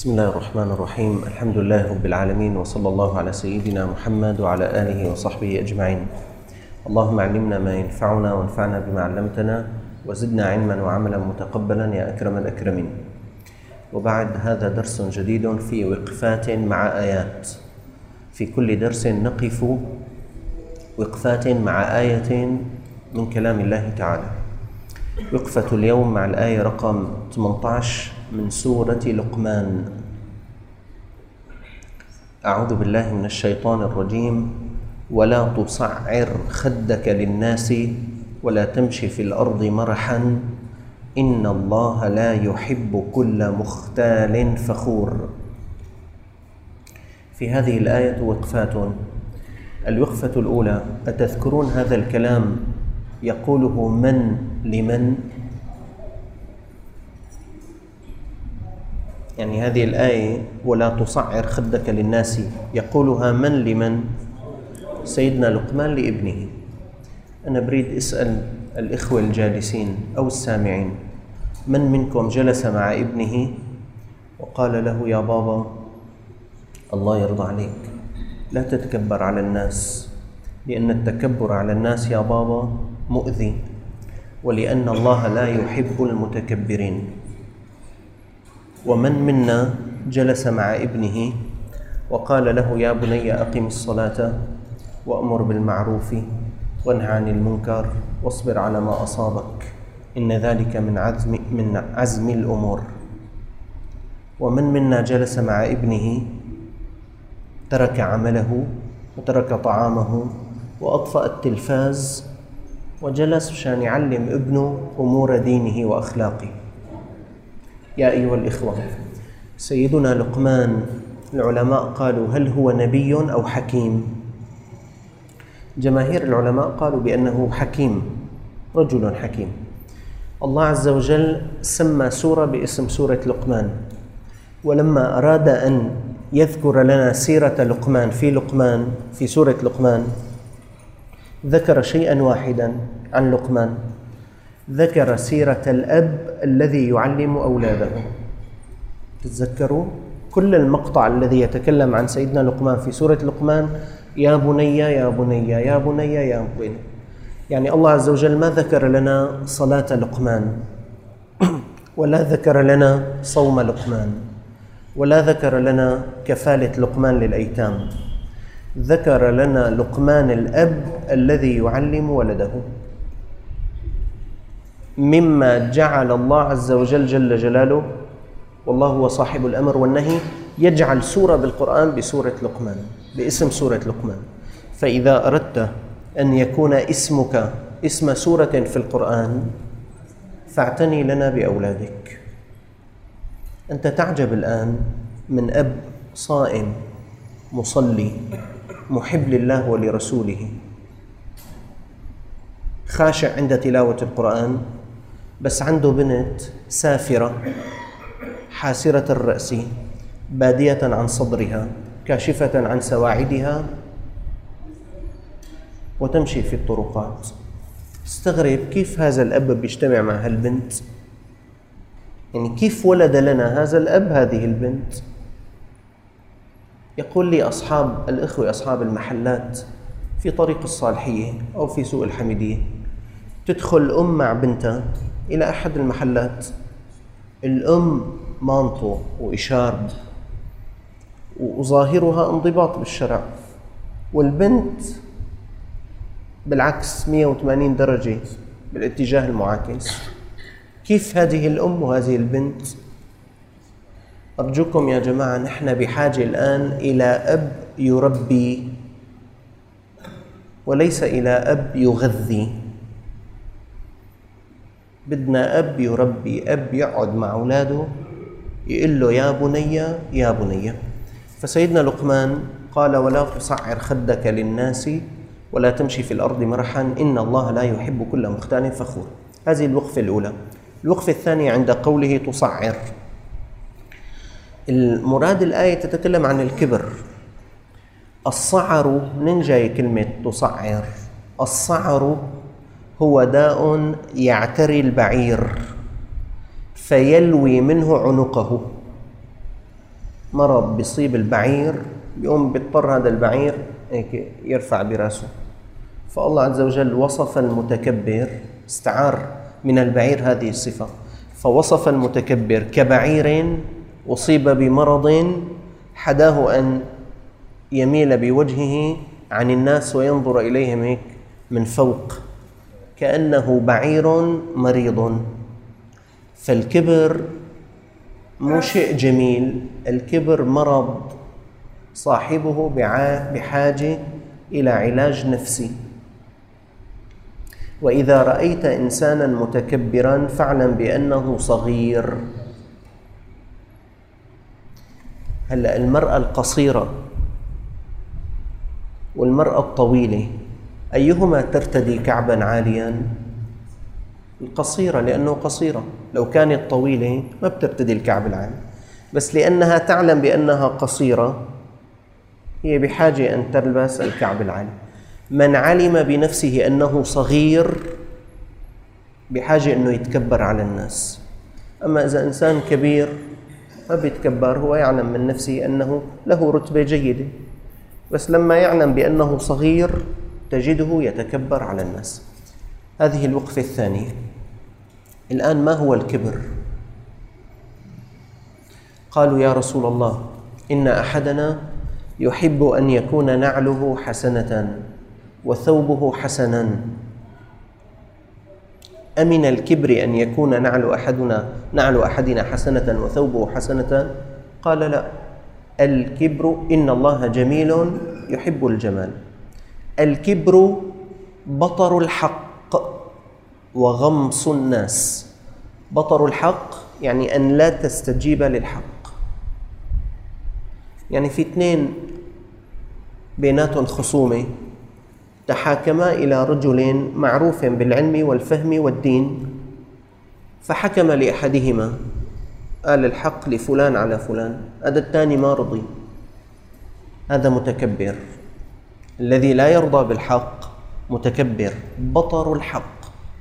بسم الله الرحمن الرحيم. الحمد لله رب العالمين، وصلى الله على سيدنا محمد وعلى آله وصحبه أجمعين. اللهم علمنا ما ينفعنا وانفعنا بما علمتنا وزدنا علما وعملا متقبلا يا أكرم الأكرمين. وبعد، هذا درس جديد في وقفات مع آيات. في كل درس نقف وقفات مع آية من كلام الله تعالى. وقفة اليوم مع الآية رقم 18 من سورة لقمان. أعوذ بالله من الشيطان الرجيم. ولا تصعر خدك للناس ولا تمشي في الأرض مرحا إن الله لا يحب كل مختال فخور. في هذه الآية وقفات. الوقفة الأولى: أتذكرون هذا الكلام يقوله من لمن؟ يعني هذه الآية ولا تصعر خدك للناس يقولها من لمن؟ سيدنا لقمان لابنه. أنا بريد أسأل الإخوة الجالسين أو السامعين: من منكم جلس مع ابنه وقال له يا بابا الله يرضى عليك لا تتكبر على الناس، لأن التكبر على الناس يا بابا مؤذي، ولأن الله لا يحب المتكبرين؟ ومن منا جلس مع ابنه وقال له يا بني أقم الصلاة وأمر بالمعروف وانهى عن المنكر واصبر على ما أصابك إن ذلك من عزم الأمور؟ ومن منا جلس مع ابنه ترك عمله وترك طعامه وأطفأ التلفاز وجلس عشان يعلم ابنه أمور دينه وأخلاقه؟ يا أيها الإخوة، سيدنا لقمان العلماء قالوا هل هو نبي أو حكيم؟ جماهير العلماء قالوا بأنه حكيم، رجل حكيم. الله عز وجل سمى سورة باسم سورة لقمان، ولما أراد أن يذكر لنا سيرة لقمان في سورة لقمان ذكر شيئا واحدا عن لقمان، ذكر سيرة الأب الذي يعلم أولاده. تتذكروا كل المقطع الذي يتكلم عن سيدنا لقمان في سورة لقمان يا بني يا بني يا بني يا بني. يعني الله عز وجل ما ذكر لنا صلاة لقمان، ولا ذكر لنا صوم لقمان، ولا ذكر لنا كفالة لقمان للأيتام. ذكر لنا لقمان الأب الذي يعلم ولده، مما جعل الله عز وجل جل جلاله والله هو صاحب الأمر والنهي يجعل سورة بالقرآن بسورة لقمان، باسم سورة لقمان. فإذا أردت أن يكون اسمك اسم سورة في القرآن فاعتني لنا بأولادك. أنت تعجب الآن من أب صائم مصلي محب لله ولرسوله خاشع عند تلاوة القرآن، بس عنده بنت سافرة حاسرة الرأس بادية عن صدرها كاشفة عن سواعدها وتمشي في الطرقات. استغرب كيف هذا الأب بيجتمع مع هالبنت، يعني كيف ولد لنا هذا الأب هذه البنت؟ يقول لي الإخوة أصحاب المحلات في طريق الصالحية أو في سوق الحميدية، تدخل أم مع بنتها إلى أحد المحلات، الأم مانطو وإشارب وظاهرها انضباط بالشرع، والبنت بالعكس 180 درجة بالاتجاه المعاكس. كيف هذه الأم وهذه البنت؟ أرجوكم يا جماعة، نحن بحاجة الآن إلى أب يربي وليس إلى أب يغذي. بدنا أب يربي، أب يقعد مع أولاده يقول له يا بني يا بني. فسيدنا لقمان قال ولا تصعر خدك للناس ولا تمشي في الأرض مرحا إن الله لا يحب كل مختال فخور. هذه الوقفة الأولى. الوقفة الثانية عند قوله تصعر. المراد الآية تتكلم عن الكبر. الصعر، من جاي كلمة تصعر؟ الصعر هو داء يعتري البعير فيلوي منه عنقه. مرض بيصيب البعير بيقوم بيضطر هذا البعير هيك يرفع براسه. فالله عز وجل وصف المتكبر، استعار من البعير هذه الصفة، فوصف المتكبر كبعير أصيب بمرض حداه أن يميل بوجهه عن الناس وينظر إليهم هيك من فوق كأنه بعير مريض. فالكبر مو شيء جميل، الكبر مرض صاحبه بحاجة إلى علاج نفسي. وإذا رأيت إنسانا متكبرا فاعلم بأنه صغير. هلأ المرأة القصيرة والمرأة الطويلة أيهما ترتدي كعبا عاليا؟ القصيرة، لأنه قصيرة. لو كانت طويلة ما بترتدي الكعب العالي، بس لأنها تعلم بأنها قصيرة هي بحاجة أن تلبس الكعب العالي. من علم بنفسه أنه صغير بحاجة أنه يتكبر على الناس. أما إذا إنسان كبير ما بيتكبر، هو يعلم من نفسه أنه له رتبة جيدة، بس لما يعلم بأنه صغير تجده يتكبر على الناس. هذه الوقفة الثانية. الآن ما هو الكبر؟ قالوا يا رسول الله إن أحدنا يحب أن يكون نعله حسنة وثوبه حسنا، أمن الكبر أن يكون نعل أحدنا حسنة وثوبه حسنة؟ قال لا، الكبر إن الله جميل يحب الجمال. الكبر بطر الحق وغمص الناس. بطر الحق يعني أن لا تستجيب للحق. يعني في اثنين بيناتهم خصومة، تحاكما إلى رجل معروف بالعلم والفهم والدين، فحكم لأحدهما قال الحق لفلان على فلان، هذا الثاني ما رضي، هذا متكبر. الذي لا يرضى بالحق متكبر، بطر الحق.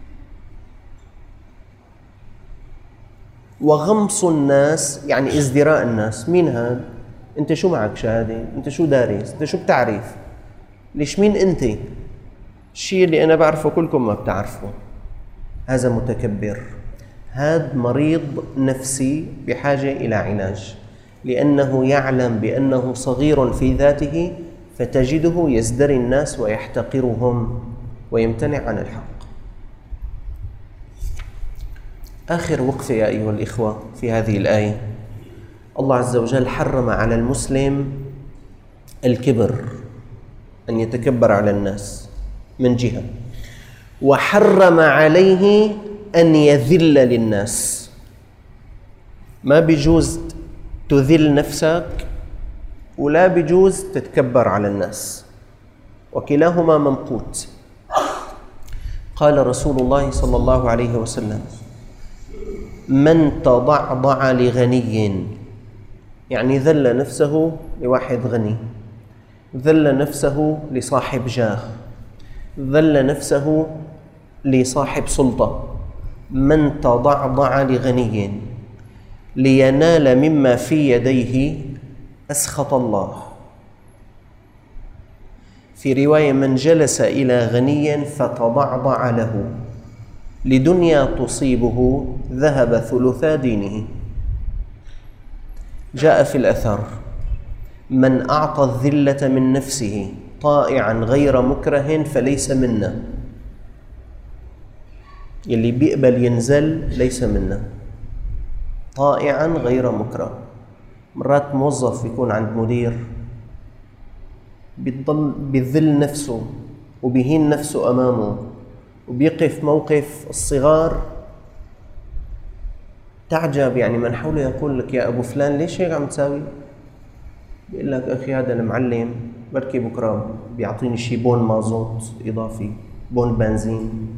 وغمص الناس يعني ازدراء الناس. مين هذا؟ انت شو معك شهادة؟ انت شو دارس؟ انت شو بتعرف؟ ليش مين انت؟ الشيء اللي انا بعرفه كلكم ما بتعرفوا. هذا متكبر، هذا مريض نفسي بحاجة إلى علاج، لأنه يعلم بأنه صغير في ذاته، فتجده يزدري الناس ويحتقرهم ويمتنع عن الحق. آخر وقفة يا أيها الإخوة في هذه الآية، الله عز وجل حرم على المسلم الكبر، أن يتكبر على الناس من جهة، وحرم عليه أن يذل للناس. ما بيجوز تذل نفسك ولا بيجوز تتكبر على الناس، وكلاهما ممقوت. قال رسول الله صلى الله عليه وسلم من تضعضع لغني، يعني ذل نفسه لواحد غني، ذل نفسه لصاحب جاه، ذل نفسه لصاحب سلطة. من تضعضع لغني لينال مما في يديه أسخط الله. في رواية من جلس إلى غني فتضعضع له لدنيا تصيبه ذهب ثلثا دينه. جاء في الأثر من أعطى الذلة من نفسه طائعا غير مكره فليس منا. يلي بيقبل ينزل ليس منا، طائعا غير مكره. مرات موظف يكون عند مدير بيضل بيذل نفسه وبيهين نفسه أمامه وبيقف موقف الصغار، تعجب يعني من حوله يقول لك يا أبو فلان ليش هيك عم تساوي؟ بيقول لك أخي هذا المعلم بركي بكرة بيعطيني شي بون مازوت إضافي، بون بنزين.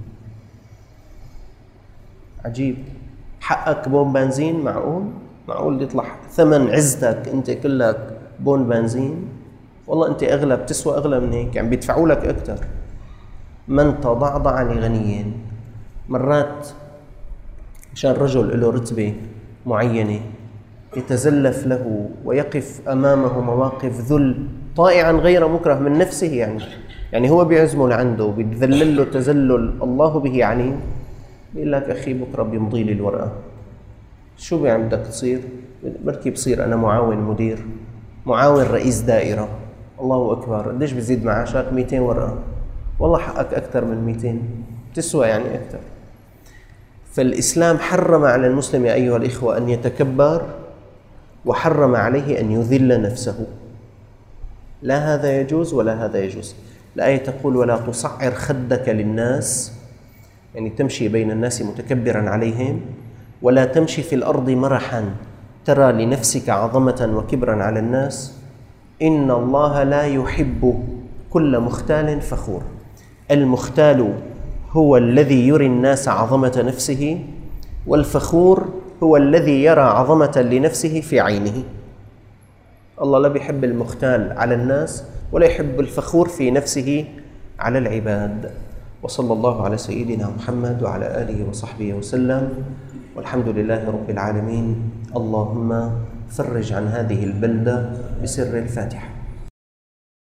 عجيب، حقك بون بنزين؟ معقول يطلع ثمن عزتك أنت كلك بون بنزين؟ والله أنت أغلى، بتسوى أغلى من هيك، يعني بيدفعوا لك أكثر. من تضعضع لغني. مرات مشان رجل له رتبة معينة يتزلف له ويقف أمامه مواقف ذل طائعا غير مكره من نفسه، يعني هو بيعزمه لعنده وبيتذلل له تذلل الله به عليم، بيقول لك أخي بكرة بيمضي لي الورقة، شو بدك تصير؟ بركي بصير أنا معاون مدير، معاون رئيس دائرة. الله أكبر، قديش بيزيد معاشك؟ 200 ورقة. والله حقك أكثر من 200، تسوى يعني أكثر. فالإسلام حرم على المسلم يا أيها الإخوة أن يتكبر، وحرم عليه أن يذل نفسه. لا هذا يجوز ولا هذا يجوز. الآية تقول ولا تصعر خدك للناس، يعني تمشي بين الناس متكبرا عليهم، ولا تمشي في الأرض مرحا ترى لنفسك عظمة وكبرا على الناس، إن الله لا يحب كل مختال فخور. المختال هو الذي يري الناس عظمة نفسه، والفخور هو الذي يرى عظمة لنفسه في عينه. الله لا بيحب المختال على الناس ولا يحب الفخور في نفسه على العباد. وصلى الله على سيدنا محمد وعلى آله وصحبه وسلم، والحمد لله رب العالمين. اللهم فرج عن هذه البلدة بسر الفاتحة.